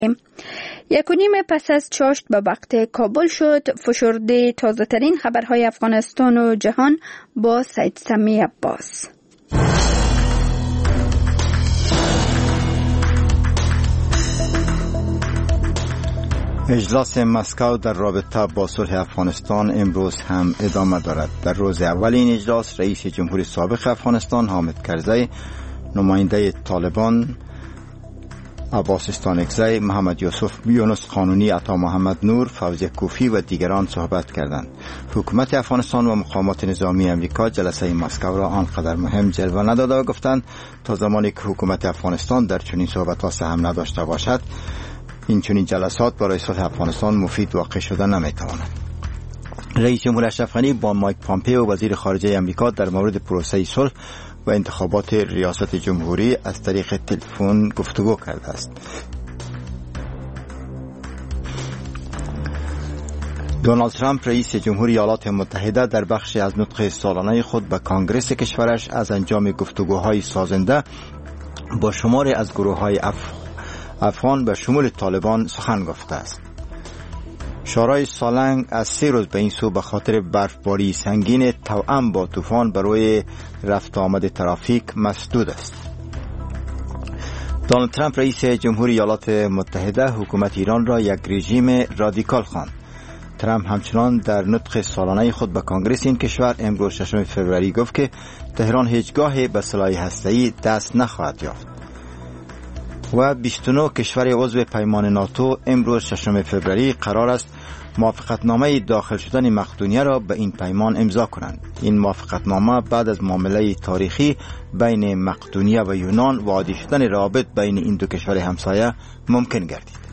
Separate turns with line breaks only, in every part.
1.5 پس از چاشت به وقت کابل شد. فشرده تازه ترین خبرهای افغانستان و جهان با سید سمی عباس.
اجلاس مسکو در رابطه با صلح افغانستان امروز هم ادامه دارد. در روز اول این اجلاس رئیس جمهوری سابق افغانستان حامد کرزی، نماینده طالبان عباس استانکزی، محمد یونس قانونی، عطا محمد نور، فوزی کوفی و دیگران صحبت کردند. حکومت افغانستان و مقامات نظامی امریکا جلسه مسکو را آنقدر مهم جلوه نداده و گفتند تا زمانی که حکومت افغانستان در چنین صحبت‌ها سهم نداشته باشد این چنین جلسات برای صلح افغانستان مفید واقع شده نمیتواند. رئیس جمهور اشرف غنی با مایک پامپئو وزیر خارجه امریکا در مورد پروسه صلح و انتخابات ریاست جمهوری از طریق تلفن گفتگو کرده است. دونالد ترامپ رئیس جمهوری ایالات متحده در بخشی از نطق سالانه خود به کانگرس کشورش از انجام گفتگوهای سازنده با شماری از گروه‌های افغان به شمول طالبان سخن گفته است. شورای سالنگ از 3 روز به این سو به خاطر برفباری سنگین توأم با طوفان برای رفت آمد ترافیک مسدود است. دونالد ترامپ رئیس جمهوری ایالات متحده حکومت ایران را یک رژیم رادیکال خواند. ترامپ همچنان در نطق سالانه خود به کانگرس این کشور امروز 6 فوریه گفت که تهران هیچگاه به سلاح هسته‌ای دست نخواهد یافت. و 29 کشور عضو پیمان ناتو امروز 6 فوریه قرار است موافقتنامه داخل شدن مقدونیه را به این پیمان امضا کنند. این موافقتنامه بعد از معامله تاریخی بین مقدونیه و یونان و عادی شدن روابط بین این دو کشور همسایه ممکن گردید.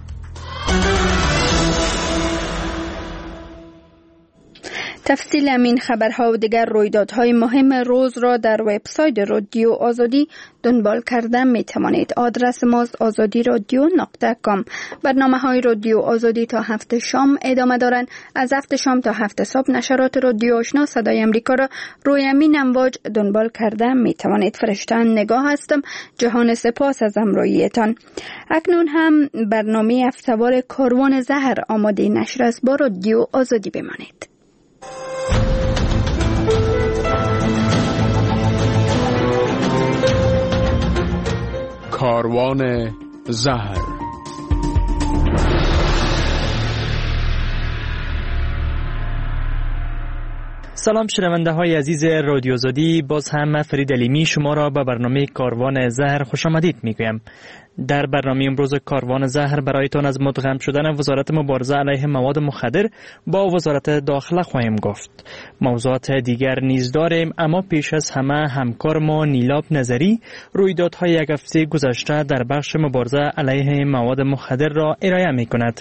تفصیل همین خبرها و دیگر رویدادهای مهم روز را در وبسایت رادیو آزادی دنبال کرده می توانید. آدرس ماست azadi.radio.com. برنامه‌های رادیو آزادی تا 7 شام ادامه دارند. از 7 شام تا 7 صبح نشرات رادیو آشنا صدای امریکا را روی همین امواج دنبال کرده می توانید. فرشته نگاه هستم. جهان سپاس از همراهیتان. اکنون هم برنامه هفته‌وار کاروان زهر آماده نشر است. با رادیو آزادی بمانید.
کاروان زهر.
سلام شنونده های عزیز رادیو آزادی، باز هم فرید علیمی شما را به برنامه کاروان زهر خوش آمدید میگویم. در برنامه امروز کاروان زهر برایتان از مدغم شدن وزارت مبارزه علیه مواد مخدر با وزارت داخله خواهیم گفت. موضوعات دیگر نیز داریم، اما پیش از همه همکار ما نیلاب نظری رویدادهای یک هفته گذشته در بخش مبارزه علیه مواد مخدر را ارائه می کند.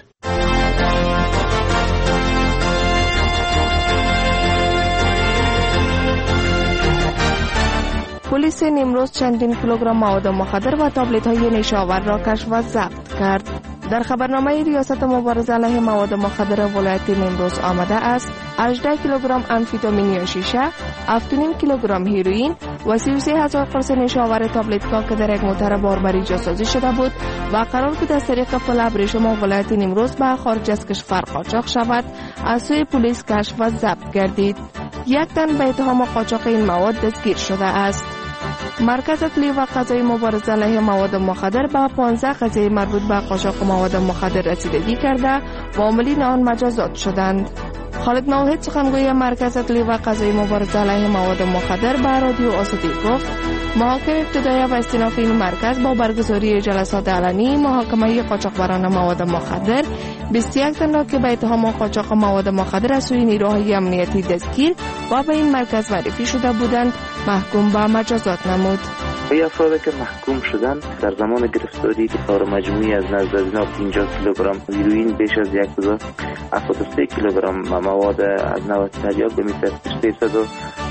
پلیس نیمروز چندین کیلوگرم مواد مخدر و تابلت‌های نشاور را کشف و ضبط کرد. در خبرنامه ریاست مبارزه علیه مواد مخدر ولایت نیمروز آمده است 18 کیلوگرم آمفتامین یا شیشه، 7.5 کیلوگرم هیروئین و 33,000 قرص نشاور تابلت‌ها که در یک موتر باربری جاسازی شده بود و قرار بود از طریق پل ابریشم ولایت نیمروز به خارج از کشور قاچاق شود، از سوی پلیس کشف و ضبط گردید. یک تن به اتهام قاچاق این مواد دستگیر شده است. مرکز اطلاعی و قضایی مبارزه علیه مواد مخدر به 15 قضیه مربوط به قاچاق مواد مخدر رسیدگی کرده و عاملین آن مجازات شدند. خالد نوحید سخنگوی مرکز اطلاعی و قضایی مبارزه علیه مواد مخدر به رادیو آزادی گفت محاکم ابتدایی و استیناف این مرکز با برگزاری جلسات علنی محاکمه قاچاقبران مواد مخدر 21 تن را که به اتهام قاچاق مواد مخدر از سوی نیروهای امنیتی دستگیر و به این مرکز معرفی شده بودند محکوم به مجازات نمود.
این افرادی که محکوم شدند در زمان گرفتاری که طور مجموعی از نزد از اینا 50 کیلوگرم هیروئین، بیش از 1073 کیلوگرم مواد از نوع تریاک به مثل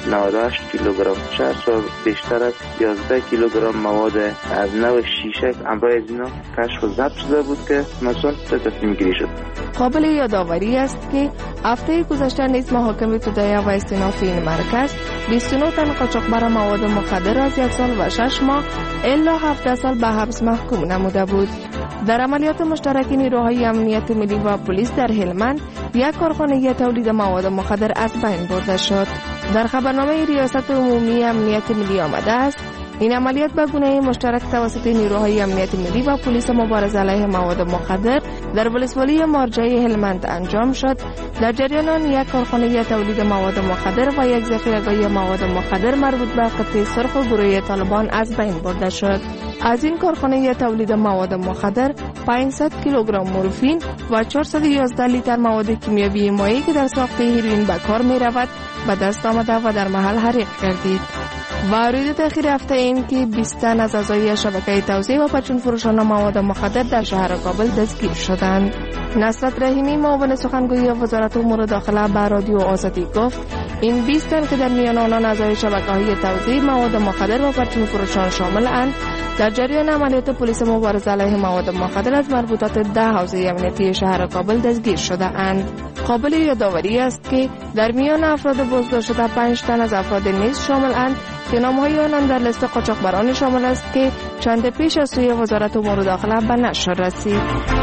98 کیلوگرم شرس و بیشتر از 11 کیلوگرم مواد از نوع شیشک همراه از اینا کشف و ضبط شده بود که مسئول تصمیم گیری شد.
قابل یادآوری است که هفته گذشته نیز محاکم ابتدایی و استینافی این مرکز 29 تن قاچاقبر مواد مخدر از 1 سال و 6 ماه الی 17 سال به حبس محکوم نموده بود. در عملیات مشترک نیروهای امنیت ملی و پلیس در هلمند یک کارخانه تولید مواد مخدر از بین برده شد. در خبرنامه ریاست عمومی امنیت ملی آمده است این عملیات به گونه مشترک توسط نیروهای امنیت ملی و پلیس مبارزه علیه مواد مخدر در ولسوالی مارجه هلمند انجام شد. در جریان آن یک کارخانه تولید مواد مخدر و یک ذخیره‌گاه مواد مخدر مربوط به قطعه سرخ و گروه طالبان از بین برده شد. از این کارخانه تولید مواد مخدر 500 کیلوگرم مورفین و 411 لیتر مواد کیمیاوی مایع که در ساخت هیروئین به کار می رود به دست آمده و در محل حریق گردید. و روز اخیر هفته این که 20 تن از اعضای شبکه توزیع و پچون فروشان مواد مخدر در شهر کابل دستگیر شدند. نصرت رحیمی معاون سخنگوی وزارت امور داخله به رادیو آزادی گفت این 20 تن که در میان آنان اعضای شبکه‌های توزیع مواد مخدر و پچون فروشان شامل اند در جریان عملیات پلیس مبارزه علیه مواد مخدر از مربوطات 10 حوزه امنیتی شهر کابل دستگیر شده اند. قابل یادآوری است که در میان افراد بازداشت شده 5 تن از افراد نیز شامل اند که نام‌های آنان در لیست قاچاقبران شامل است که چند پیش از سوی وزارت امور داخله به نشر رسید.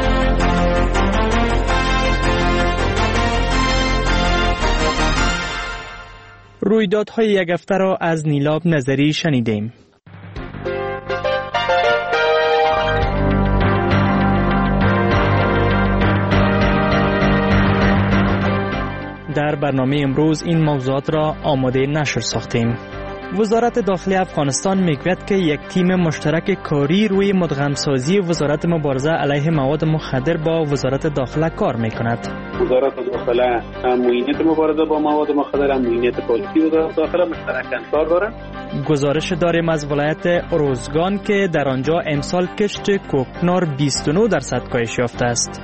رویدادهای یک هفته را از نیلاب نظری شنیدیم. در برنامه امروز این موضوعات را آماده نشر ساختیم. وزارت داخلی افغانستان میگوید که یک تیم مشترک کاری روی مدغم‌سازی وزارت مبارزه علیه مواد مخدر با وزارت داخله کار میکند.
وزارت داخله معینیت مبارزه با مواد مخدر، معینیت پالیسی وزارت داخله مشترکاً کار دارند. گزارش داریم از ولایت اروزگان که در آنجا امسال کشت کوکنار 29% کاهش یافته است.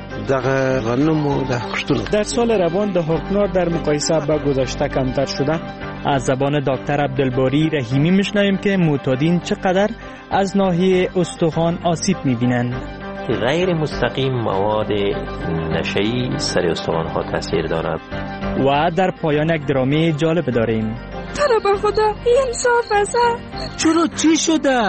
در سال روان ده کوکنار در مقایسه با گذشته کمتر شده.
از زبان دکتر عبدالباری رحیمی میشنویم که معتادین چقدر از ناحیه استخوان آسیب میبینند.
غیر مستقیم مواد نشئی سر استخوان‌ها تاثیر دارد.
و در پایان یک درامه جالب داریم.
طرف خدا انصاف است.
چرا چی شده؟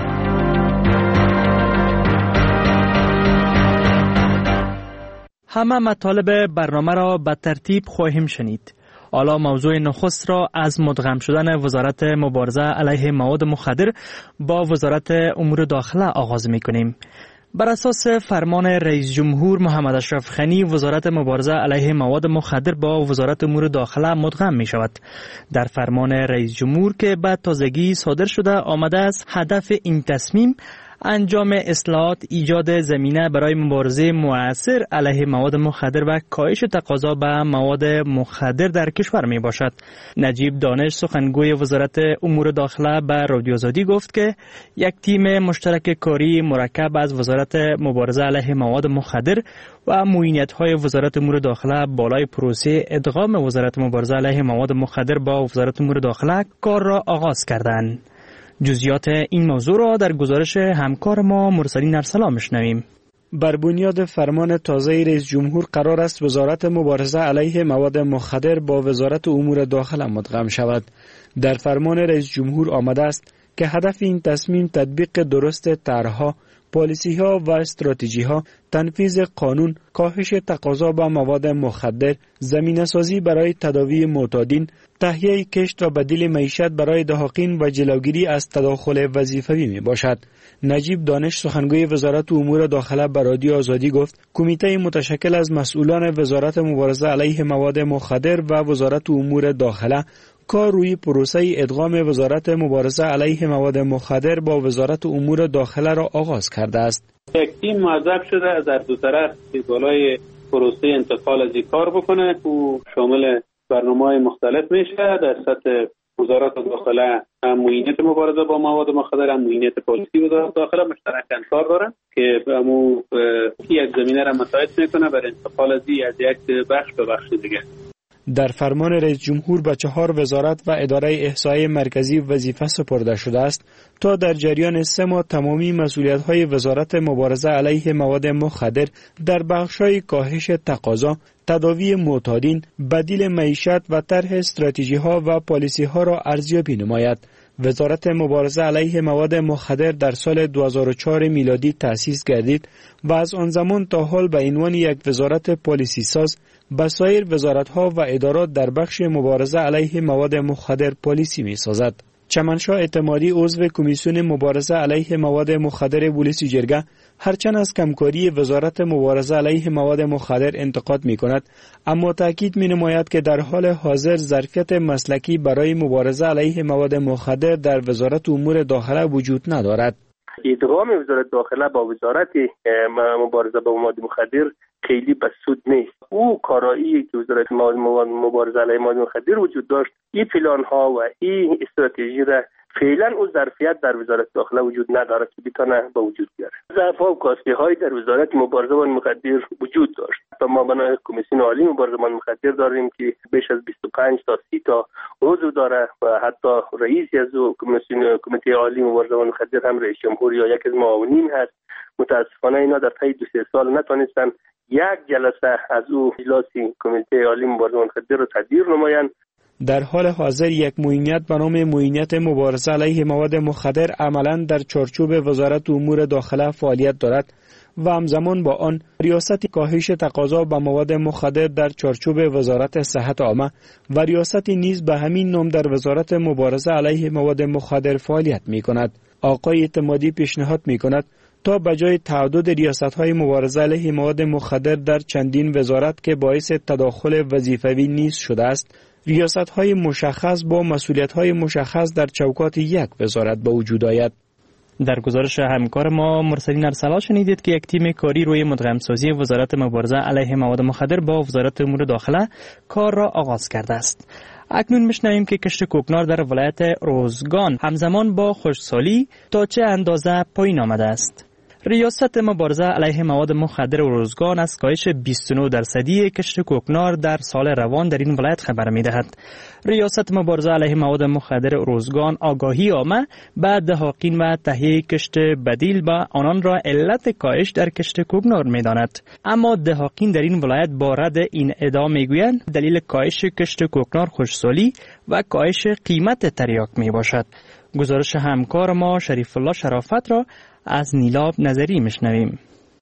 همه مطالب برنامه را به ترتیب خواهیم شنید. حالا موضوع نخست را از مدغم شدن وزارت مبارزه علیه مواد مخدر با وزارت امور داخله آغاز می‌کنیم. بر اساس فرمان رئیس جمهور محمد اشرف غنی وزارت مبارزه علیه مواد مخدر با وزارت امور داخله مدغم می شود. در فرمان رئیس جمهور که به تازگی صادر شده آمده است هدف این تصمیم انجام اصلاحات ایجاد زمینه برای مبارزه مؤثر علیه مواد مخدر و کاهش تقاضا به مواد مخدر در کشور می باشد. نجیب دانش سخنگوی وزارت امور داخله به رادیو آزادی گفت که یک تیم مشترک کاری مرکب از وزارت مبارزه علیه مواد مخدر و معینیت‌های وزارت امور داخله بالای پروسه ادغام وزارت مبارزه علیه مواد مخدر با وزارت امور داخله کار را آغاز کردند. جزئیات این موضوع را در گزارش همکار ما مرسلین ارسلان میشنویم.
بر بنیاد فرمان تازه رئیس جمهور قرار است وزارت مبارزه علیه مواد مخدر با وزارت امور داخله مدغم شود. در فرمان رئیس جمهور آمده است که هدف این تصمیم تطبیق درست طرح‌ها، پالیسی‌ها و استراتژی‌ها، تنفیذ قانون، کاهش تقاضا به مواد مخدر، زمینه‌سازی برای تداوی معتادین، تهیه کشت و بدیل معیشت برای دهاقین و جلوگیری از تداخل وظیفوی می باشد. نجیب دانش سخنگوی وزارت امور داخله به رادیو آزادی گفت کمیته متشکل از مسئولان وزارت مبارزه علیه مواد مخدر و وزارت امور داخله کار روی پروسه ادغام وزارت مبارزه علیه مواد مخدر با وزارت امور داخله را آغاز کرده است.
یک تیم موظف شده از هر دو طرف بالای پروسه انتقال از این کار بکنه و شامل برنامه‌های مختلف میشه. در سطح وزارت داخله هم معینیت مبارزه با مواد مخدر هم معینیت پالیسی وزارت داخله مشترکاً کار دارن که همون یک زمینه را مساعد میکنه برای انتقال از یک بخش به بخش دیگه.
در فرمان رئیس جمهور به 4 وزارت و اداره احصای مرکزی وظیفه سپرده شده است تا در جریان 3 ماه تمامی مسئولیت‌های وزارت مبارزه علیه مواد مخدر در بخش‌های کاهش تقاضا، تداوی معتادین، بدیل معیشت و طرح استراتژی‌ها و پالیسی‌ها را ارزیابی نماید. وزارت مبارزه علیه مواد مخدر در سال 2004 میلادی تأسیس گردید و از آن زمان تا حال به عنوان یک وزارت پالیسی ساز به سایر وزارت‌ها و ادارات در بخش مبارزه علیه مواد مخدر پالیسی می‌سازد. چمنشاه اعتمادی عضو کمیسیون مبارزه علیه مواد مخدر بولیس جرگه هرچند از کمکاری وزارت مبارزه علیه مواد مخدر انتقاد می‌کند، اما تاکید می‌نماید که در حال حاضر ظرفیت مسلکی برای مبارزه علیه مواد مخدر در وزارت امور داخله وجود ندارد.
ادغام وزارت داخله با وزارت مبارزه با مواد مخدر خیلی بسود نیست. او کارایی که وزارت مبارزه علیه مواد مخدر وجود داشت، این پلان ها و این استراتژی را فعلا او ظرفیت در وزارت داخله وجود ندارد که بتونه به وجود بیاره. ضعف ها و کاستی های در وزارت مبارزه با مخدر وجود داشت. ما بنا کمیسیون عالی مبارزه با مخدر داریم که بیش از 25 تا 30 تا عضو داره و حتی رئیسی از کمیته عالی مبارزه با مخدر هم رئیس جمهور یا یک از معاونین هست. متاسفانه اینا در طی 2-3 سال نتونستن یک جلسه از او اجلاس کمیته عالی مبارزه با مخدر رو تدبیر نمایند.
در حال حاضر یک معینیت به نام معینیت مبارزه علیه مواد مخدر عملاً در چارچوب وزارت امور داخله فعالیت دارد و همزمان با آن ریاست کاهش تقاضا به مواد مخدر در چارچوب وزارت صحت عامه و ریاستی نیز به همین نام در وزارت مبارزه علیه مواد مخدر فعالیت می کند. آقای اعتمادی پیشنهاد می کند تا بجای تعدد ریاست‌های مبارزه علیه مواد مخدر در چندین وزارت که باعث تداخل وظیفوی نیز شده است، ریاست‌های مشخص با مسئولیت‌های مشخص در چوکات یک وزارت به وجود آید.
در گزارش همکار ما مرسلین ارسلا شنیدید که یک تیم کاری روی مدغم‌سازی وزارت مبارزه علیه مواد مخدر با وزارت امور داخله کار را آغاز کرده است. اکنون میشنویم که کشت کوکنار در ولایت روزگان همزمان با خشکسالی تا چه اندازه پایین آمده است. ریاست مبارزه علیه مواد مخدر روزگان از کاهش 29% کشت کوکنار در سال روان در این ولایت خبر می‌دهد. ریاست مبارزه علیه مواد مخدر روزگان آگاهی عامه به دهاقین و تهیه کشت بدیل به آنان را علت کاهش در کشت کوکنار می‌داند. اما دهاقین در این ولایت با رد این ادعا می‌گویند دلیل کاهش کشت کوکنار خشکسالی و کاهش قیمت تریاک میباشد. گزارش همکار ما شریف الله شرافت را از نیلاب نظری میشنویم.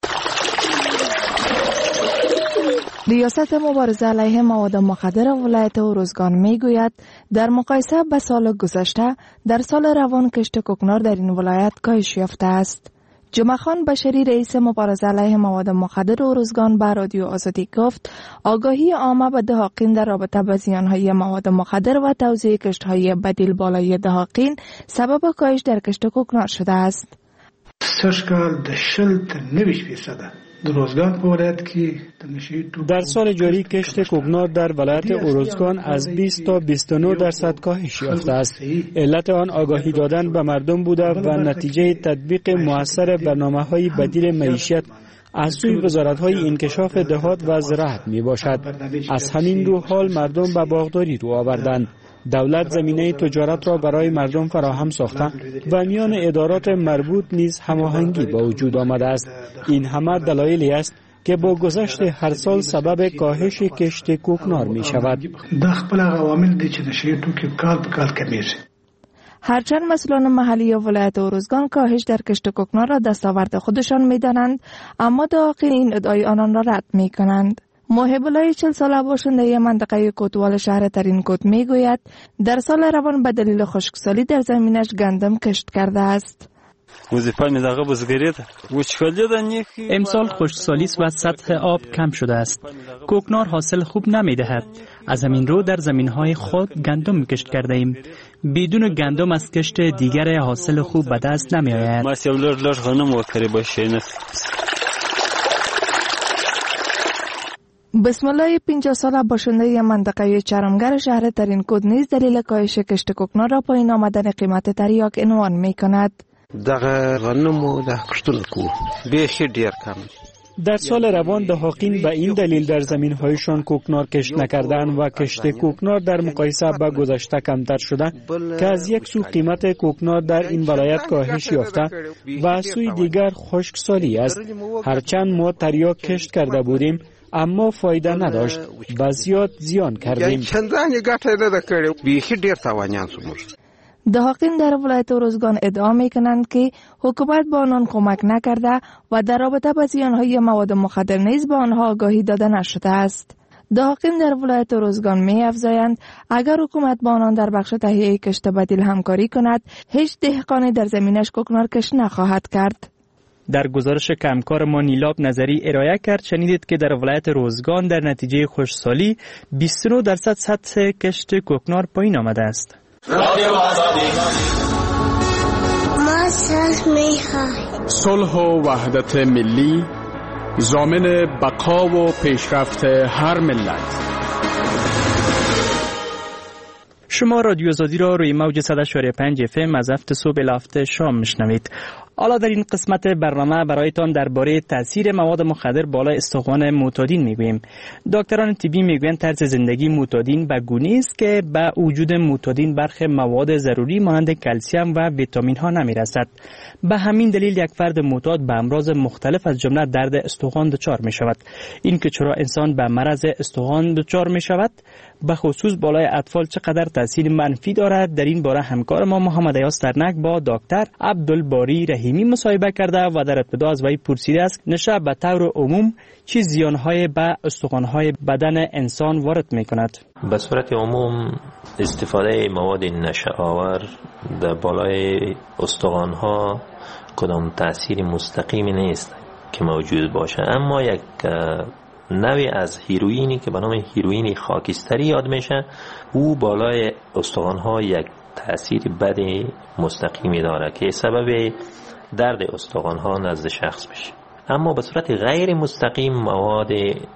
ریاست مبارزه علیه مواد مخدر ولایت اروزگان میگوید در مقایسه به سال گذشته در سال روان کشت کوکنار در این ولایت کاهش یافته است. جمعه خان بشری رئیس مبارزه علیه مواد مخدر اروزگان به رادیو آزادی گفت آگاهی عامه به دهاقین در رابطه با زیانهای مواد مخدر و توزیع کشت‌های بدیل بالای دهاقین سبب کاهش در کشت کوکنار شده است.
در سال جاری کشت کوکنار در ولایت اروزگان از 20 تا 29% کاهش یافته است. علت آن آگاهی دادن به مردم بوده و نتیجه تطبیق مؤثر برنامه‌های بدیل معیشت از سوی وزارت‌های انکشاف دهات و زراعت می باشد. از همین رو حال مردم به باغداری رو آوردند. دولت زمینه تجارت را برای مردم فراهم ساخته و میان ادارات مربوط نیز هماهنگی با وجود آمده است. این همه دلایلی است که با گذشت هر سال سبب کاهش کشت کوکنار می شود.
هرچند مسئولان محلی ولایت اروزگان کاهش در کشت کوکنار را دستاورد خودشان می دانند، اما دهاقین این ادعای آنان را رد می کنند. محب الله 40 ساله باشنده منطقه کوتوال شهر ترینکوت می گوید در سال روان به دلیل خشکسالی در زمینش گندم کشت کرده است.
امسال خشکسالی و سطح آب کم شده است. کوکنار حاصل خوب نمی دهد. از همین رو در زمینهای خود گندم کشت کرده ایم. بدون گندم از کشت دیگر حاصل خوب به دست نمی آید.
بسم الله 50 ساله باشنده منطقه چرمگر شهر ترینکوت نیز دلیل کاهش کشت کوکنار را پایین آمدن قیمت تریاک عنوان می کند.
دغه غنمو د کشتل کو بیخي ډیر کم.
در سال روان دهاقین به این دلیل در زمین‌هایشان کوکنار کشت نکردند و کشت کوکنار در مقایسه با گذشته کمتر شده که از یک سو قیمت کوکنار در این ولایت کاهش یافته و از سوی دیگر خشکسالی است. هرچند ما تریاک کشت کرده بودیم اما فایده نداشت و زیاد زیان کردیم.
دهاقین در ولایت ارزگان ادعا میکنند که حکومت با آنان کمک نکرده و در رابطه با زیانهای مواد مخدر نیز به آنها آگاهی داده نشده است. دهاقین در ولایت ارزگان می افزایند اگر حکومت با آنان در بخش تهیه کشت بدیل همکاری کند، هیچ دهقانی در زمینش کوکنار کشت نخواهد کرد.
در گزارش کمکار ما نیلاب نظری ارائه کرد شنیدید که در ولایت روزگان در نتیجه خشکسالی 29% سطح کشت کوکنار پایین آمده است.
صلح و وحدت ملی ضامن بقا و پیشرفت هر ملت.
شما رادیو آزادی را روی موج 100.5 FM از هفت صبح الی هفت شام میشنوید. حالا در این قسمت برنامه برایتان درباره تاثیر مواد مخدر بالای استخوان معتادین میگوییم. دکتران طبی میگویند طرز زندگی معتادین به گونه است که به وجود معتادین برخی مواد ضروری مانند کلسیم و ویتامین ها نمیرسد. به همین دلیل یک فرد معتاد به امراض مختلف از جمله درد استخوان دچار می شود. این که چرا انسان به مرض استخوان دچار می شود، به خصوص بالای اطفال چقدر تاثیر منفی دارد، در این باره همکار ما محمد ایاس درنک با دکتر عبدالباری رحیمی مصاحبه کرده و در ابتدا از وی پرسیده است نشه به طور عموم چه زیانهای به استخوانهای بدن انسان وارد می کند؟
به صورت عموم استفاده مواد نشه آور در بالای استخوانها کدام تأثیر مستقیمی نیست که موجود باشه، اما یک نوعی از هیروئینی که به نام هیروئین خاکستری یاد میشه، او بالای استخوانها یک تأثیر بد مستقیمی داره که سبب درد استخوانها نزد شخص بشه. اما به صورت غیر مستقیم مواد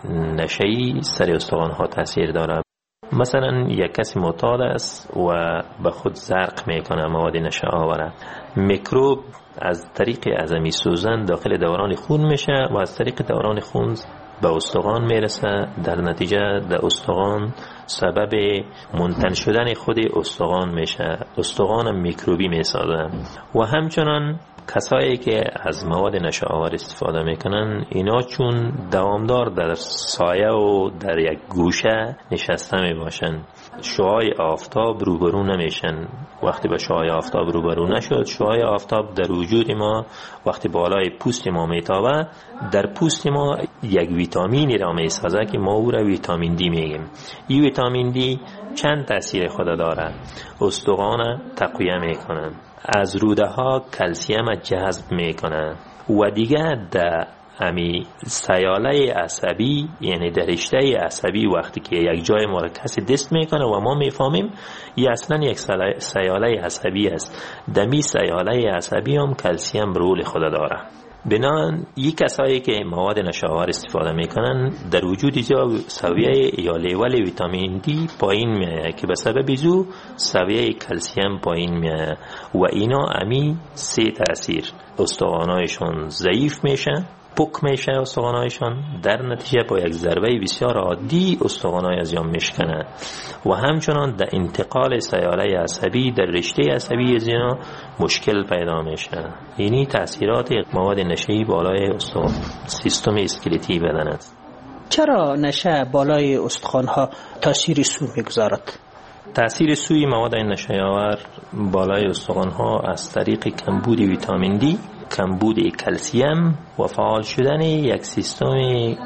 نشه‌ای سر استخوانها تأثیر داره. مثلا یک کسی معتاد است و به خود زرق میکنه مواد نشه آوره، میکروب از طریق عظمی سوزن داخل دوران خون میشه و از طریق دوران خون به استخوان میرسه، در نتیجه در استخوان سبب منتن شدن خود استخوان میشه، استخوان میکروبی میسازه. و همچنان کسایی که از مواد نشه آور استفاده میکنن، اینا چون دوامدار در سایه و در یک گوشه نشسته میباشن، شعاع آفتاب روبرو نمیشن. وقتی به شعاع آفتاب روبرو نشد، شعاع آفتاب در وجود ما وقتی بالای پوست ما میتابه، در پوست ما یک ویتامینی را میسازه که ما او را ویتامین دی میگیم. این ویتامین دی چند تاثیر خود داره. استخوان تقویه میکنه، از روده ها کلسیم جذب میکنه و دیگه در امی سیاله عصبی، یعنی در رشته عصبی وقتی که یک جای ما را کسی دست میکنه و ما میفهمیم این اصلا یک سیاله عصبی است، دمی سیاله عصبی هم کلسیم رول خود داره. بنابراین یک کسایی که مواد نشه‌آور استفاده میکنن در وجود جا سویه یا لیول ویتامین دی پایین میاد که به سبب زو سویه کلسیم پایین میاد و اینا امی سه تاثیر: استخوانایشون ضعیف میشه، پوک میشه استخوانایشون، در نتیجه با یک ضربه بسیار عادی استخوانای از جام میشکنه و همچنان در انتقال سیاله عصبی در رشته عصبی از اینا مشکل پیدا میشه. یعنی تاثیرات مواد نشه‌ای بالای استخوان سیستم اسکلتی بدن است.
چرا نشه بالای استخوانها تاثیر سو میگذارد؟
تاثیر سوی مواد نشه‌آور بالای استخوانها از طریق کمبود ویتامین دی، کمبود کلسیم و فعال شدن یک سیستم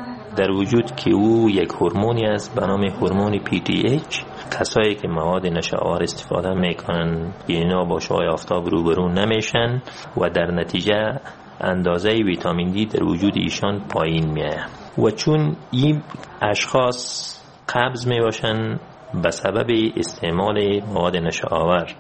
در وجود که او یک هورمونی است به نام هورمون PTH. کسایی که مواد نشه‌آور استفاده میکنن اینا با شعاع آفتاب روبرو نمیشن و در نتیجه اندازه ویتامین دی در وجود ایشان پایین میاد و چون این اشخاص قبض میباشن به سبب استعمال مواد نشه‌آور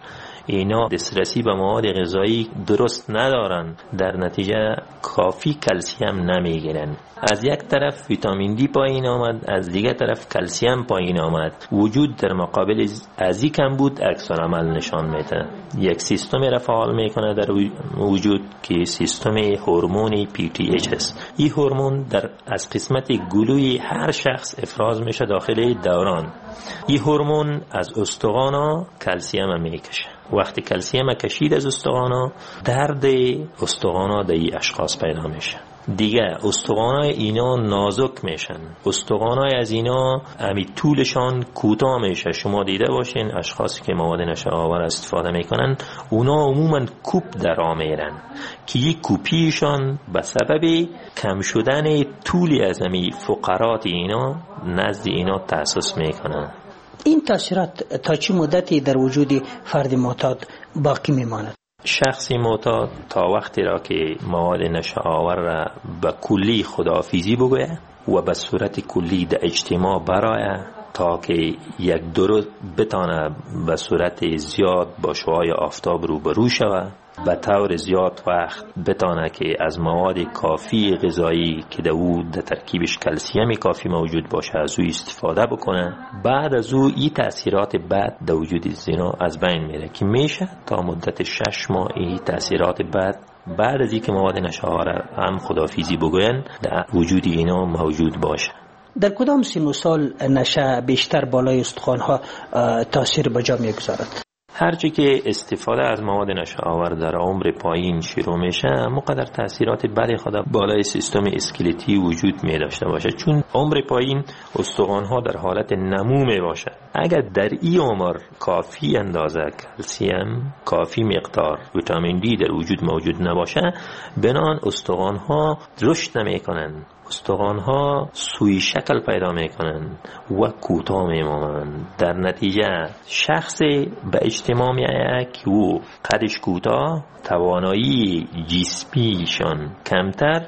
اینا دسترسی به مواد غذایی درست ندارن، در نتیجه کافی کلسیم نمیگیرن. از یک طرف ویتامین دی پایین آمد، از دیگر طرف کلسیم پایین آمد. وجود در مقابل از این کمبود عکس العمل نشان میده. یک سیستم را فعال میکنه در وجود که سیستم هورمون PTH است. این هورمون از قسمت گلوی هر شخص افراز میشه داخل دوران. این هورمون از استخوانا کلسیم میکشه. وقتی کلسیم کشید از استخوانا، درد استخوانا در این اشخاص پیدا میشه. دیگه استخوانای اینا نازک میشن، استخوانای از اینا امی طولشان کوتاه میشه. شما دیده باشین اشخاصی که مواد نشا آور استفاده میکنن اونا عموما کوپ در میرن که یک کوپیشان به سبب کم شدن طولی از امی فقرات اینا نزد اینا تأسیس میکنن.
این تاثیرات تا چه مدتی در وجود فرد معتاد باقی میماند؟
شخصی معتاد تا وقتی را که مواد نشا آور را به کلی خداحافظی بگوید و به صورت کلی در اجتماع برای تا که یک دور بتانه به صورت زیاد با شعاع آفتاب روبرو شود، به طور زیاد وقت بتانه که از مواد کافی غذایی که در ترکیبش کلسیم کافی موجود باشه از او استفاده بکنه. بعد از او این تأثیرات بد در وجود زنا از بین میره که میشه تا مدت 6 ماه این تأثیرات بد بعد از اینکه مواد نشاور هم خداحافظی بگوین در وجود اینا موجود باشه.
در کدام سن و سال نشه بیشتر بالای استخوان‌ها تاثیر به جا میگذارد؟
هرچی که استفاده از مواد نشاور در عمر پایین شروع میشه مقدر تاثیرات بد خود بالای سیستم اسکلتی وجود می داشته باشه، چون عمر پایین استخوان‌ها در حالت نمو می باشه. اگر در این عمر کافی اندازه کلسیم، کافی مقدار ویتامین دی در وجود موجود نباشه، بنان استخوان‌ها رشد نمی‌کنند، استخوان‌ها سوی شکل پیدا میکنن و کوتاه میمانند. در نتیجه شخص به اجتماع میآید که او قدش کوتاه، توانایی جسمیشان کمتر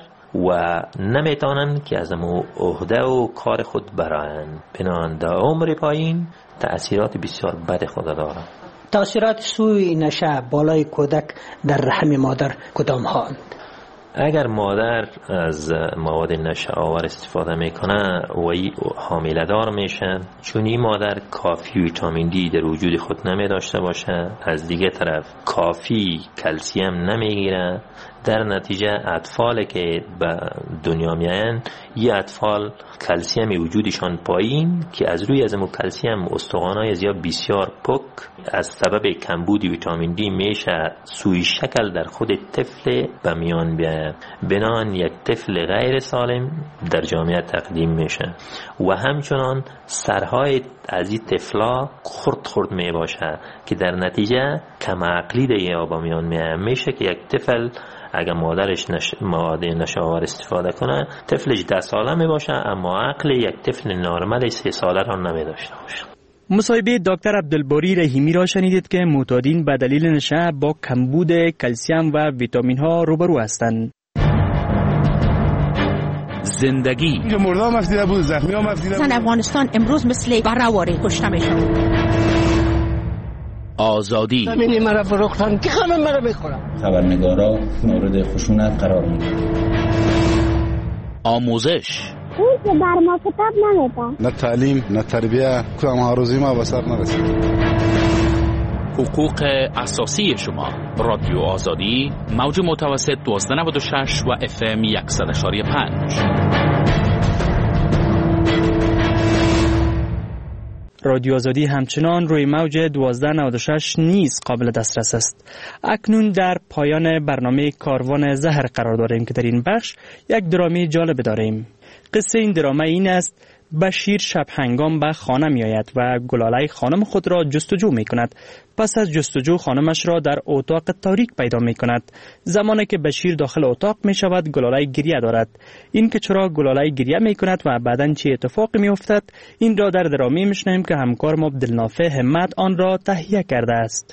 و نمیتونن که از عهده و کار خود برآیند. بنابراین در عمر پایین تأثیرات بسیار بد خود دارد.
تأثیرات سوی نشه بالای کودک در رحم مادر کدام هاند؟
اگر مادر از مواد نشاور استفاده میکنه و حامله دار میشه، چون این مادر کافی ویتامین دی در وجود خود نمی داشته باشه، از دیگه طرف کافی کلسیم نمیگیره، در نتیجه اطفال که به دنیا میاین یه اطفال کلسیم وجودشان پایین که از روی از کلسیم استخوان‌های زیاد بسیار پک از سبب کمبود ویتامین دی میشه سوی شکل در خود طفل به میان بیاید. بنان یک طفل غیر سالم در جامعه تقدیم میشه و همچنان سرهای از این طفلا خرد می باشه که در نتیجه کم عقلی دیگه به میان میشه که یک طفل اگر مادرش مواد نشاور استفاده کنه طفلش 10 ساله می باشه اما عقل یک طفل نرمال 3 ساله را نمی داشته باشه.
مصاحبه دکتر عبدالباری رحیمی را شنیدید که معتادین به دلیل نشه با کمبود کلسیم و ویتامین ها روبرو هستند.
زندگی
مردم مفیده بود، زخمی ها مفیده بود.
افغانستان امروز مثل برهواری کشته میشن.
آزادی
همینی مرا فروختن که همه مرا بخورم.
خبرنگارا مورد خشونت قرار میدن.
آموزش
اون که بر ما کتاب نمیدن.
نه تعلیم نه تربیه که ما روزی ما به سر نرسید.
حقوق اساسی شما. رادیو آزادی موج متوسط 1296 و FM 100.5.
رادیو آزادی همچنان روی موج 1296 نیز قابل دسترس است. اکنون در پایان برنامه کاروان زهر قرار داریم که در این بخش یک درامی جالب داریم. قصه این درامه این است: بشیر شب هنگام به خانه می آید و گلاله خانم خود را جستجو می کند. پس از جستجو خانمش را در اتاق تاریک پیدا می کند. زمانی که بشیر داخل اتاق می شود گلاله گریه دارد. این که چرا گلاله گریه می کند و بعداً چه اتفاقی می افتد این را در درامی می شنویم که همکار ما عبدالنافع همت آن را تهیه کرده است.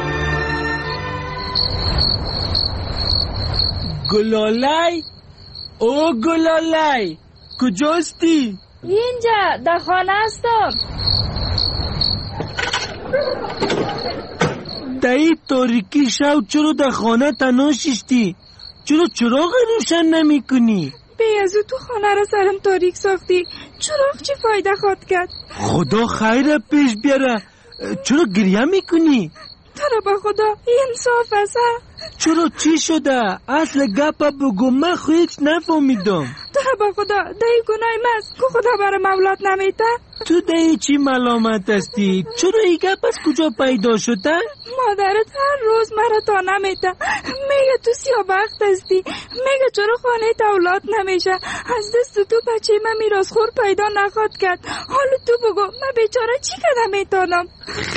گلالای
او گلالای کجاستی؟
اینجا در خانه هستم.
دایی تاریکی شب چرا در خانه تنها ششتی؟ چرا چراغ روشن نمی کنی؟
بیازو تو خانه را سرم تاریک ساختی. چراغ چی فایده خواد کرد؟
خدا خیر پیش بیاره. چرا گریه میکنی؟
ترا با خدا انصاف است.
چرا چی شده؟ اصل گپا بگو، من خودت نفهمیدم.
ترا با خدا دایی گناهی مست که خدا برای مولات نمیده.
تو دایی چی ملامت هستی؟ چرا این گپ از کجا پیدا شده؟
مادرت هر روز مرا تا نمیده. میگه تو سیاه‌بخت هستی. میگه چرا خانه اولاد نمیشه. از دست تو بچه من میراثخور پیدا نخواد کرد. حالا تو بگو من بیچاره چی کنم میتونم؟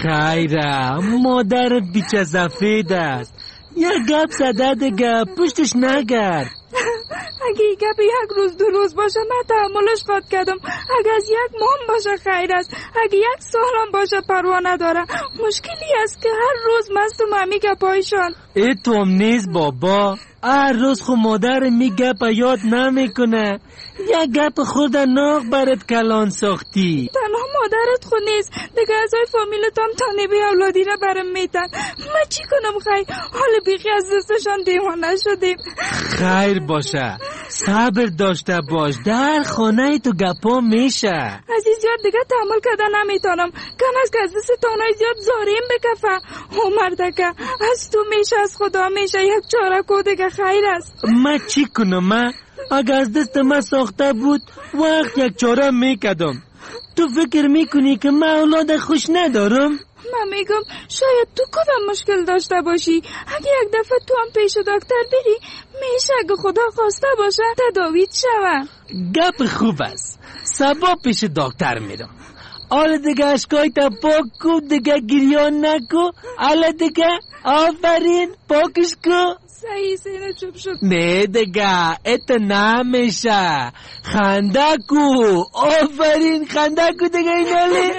خیره مادرت بیچه سفید است. یک گپ زده دیگه پشتش نگرد.
اگه این گپ یک روز دو روز باشه من تحملش خواهد کردم. اگه از یک ماه باشه خیر است. اگه یک سالم باشه پروا نداره. مشکلی است که هر روز مست و ممی گپایشان.
ای توم نیست بابا. هر روز خو مادر می گپ یاد نمیکنه. یک گپ خود ناغ برات کلان ساختی.
تنها مادرت خود نیست دیگه ازای فامیلت هم تانیبه اولادی را برم میتن. من چی کنم خیر؟ حال بیخی از دستشان دیوانه شدیم.
خیر باشه صبر داشته باش. در خانه تو گپا میشه.
از این زیاد دیگه تحمل کردن نمیتونم. کم از که از دست تانای زیاد زاریم بکفه. او مردکه از تو میشه از خدا میشه. یک چاره کو دیگه خیر است.
من چی کنم؟ من اگه از دست من ساخته بود وقت یک چاره میکدم. تو فکر میکنی که من اولاد خوش ندارم؟
من میگم شاید تو کدام مشکل داشته باشی. اگه یک دفعه تو هم پیش دکتر بری میشه اگه خدا خواسته باشه تداویت شوه.
گپ خوب است. صبح پیش دکتر میرم. حالا دیگه اشکای تا پاک کو دیگه گریان نکو. حالا دیگه آفرین پاکش کو.
صحیح سینه چوب شد.
نه دیگه ات نمیشه. خنده کو. آفرین خنده کو دیگه اینالی.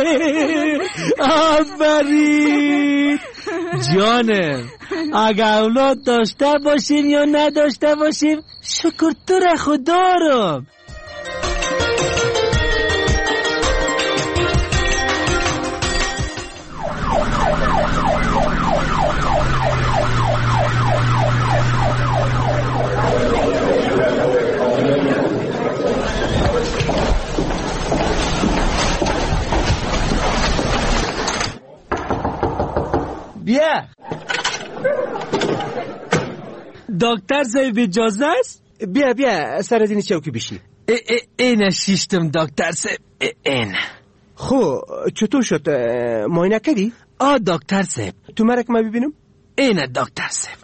آفرین جانم. اگه اولاد داشته باشیم یا نداشته باشیم شکر تو را خدا رو. بیا دکتر صاحب اجازه است؟
بیا سر دینی چوکی بشی.
این شیشتم دکتر صاحب. این
خو چطور شد؟ معاینه کردی؟
دکتر صاحب.
تو مرک ما ببینم؟
این دکتر صاحب.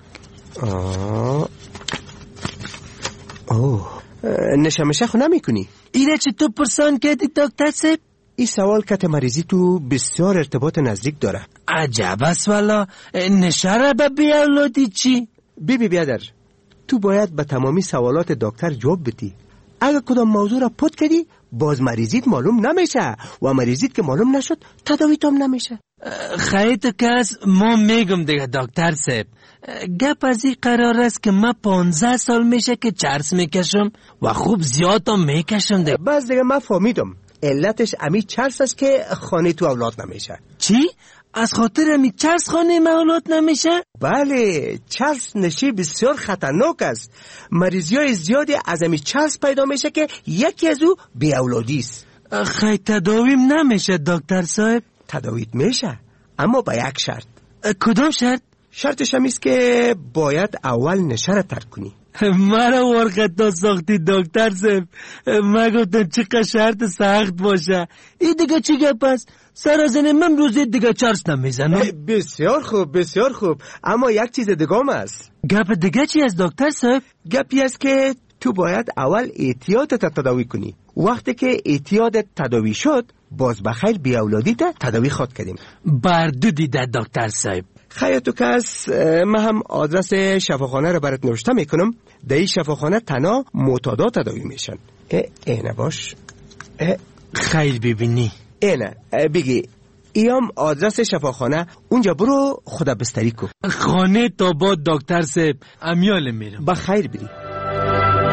نشمشه خو نمی کنی؟
اینه چطور پرسان کردی دکتر صاحب؟
این سوال که مریضی تو بسیار ارتباط نزدیک داره.
عجب است والا. نشره به بیاولادی چی؟
بیادر تو باید به تمامی سوالات دکتر جواب بدی. اگه کدام موضوع را پت کردی باز مریضیت معلوم نمیشه و مریضیت که معلوم نشد تداویت هم نمیشه.
خیلی کس ما میگم دیگه دکتر صاحب. گپ از این قرار است که من 15 سال میشه که چرس میکشم و خوب زیاد هم میکشم دیگه.
بس دیگه من فهمیدم علتش امی چرس است که خانه تو اولاد نمیشه.
چی؟ از خاطر امی چرس خانه من اولاد نمیشه؟
بله چرس نشی بسیار خطرناک است. مریضی های زیادی از امی چرس پیدا میشه که یکی از او بی اولادی است.
خیلی تداویم نمیشه دکتر صاحب؟
تداویت میشه اما با یک شرط.
کدام شرط؟
شرطش هم است که باید اول نشه را ترک کنی.
مرا ورقتا ساختی دکتر صاحب. من گفتم چقدر شرط سخت باشه. این دیگه چی گپ است؟ سرازن من روزی دیگه چرس نمیزنم.
بسیار خوب اما یک چیز دیگه هم است.
گپ دیگه چی است دکتر صاحب؟
گپی است که تو باید اول اعتیادت تداوی کنی. وقتی که اعتیادت تداوی شد باز بخیر بی اولادیت تداوی خود کردیم.
بردو دیده دکتر صاحب.
خیلی تو کس من هم آدرس شفاخانه رو برات نوشته میکنم. در این شفاخانه تنها معتادا تداوی میشن. اینه باش.
خیلی ببینی.
اینه بگی ایام آدرس شفاخانه. اونجا برو خدا بستری کو.
خانه تا با دکتر صاحب امیال میرم.
بخیر بری.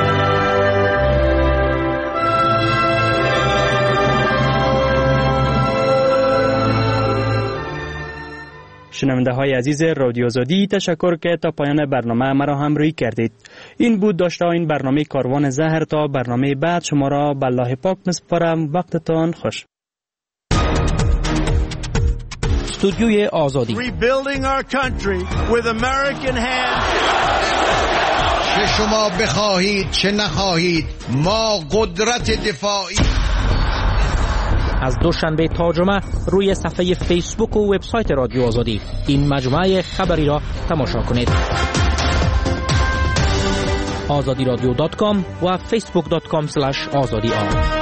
شنونده های عزیز رادیو آزادی، تشکر که تا پایان برنامه مرا همراهی کردید. این بود داشته این برنامه کاروان زهر. تا برنامه بعد شما را به الله پاک میسپارم. وقتتان خوش.
استودیوی آزادی.
Rebuilding our country with American hands.
چه شما بخواهید چه نخواهید ما قدرت دفاعی.
از دوشنبه تا جمعه روی صفحه فیسبوک و وبسایت رادیو آزادی این مجموعه خبری را تماشا کنید. azadiradyo.com و facebook.com/azadi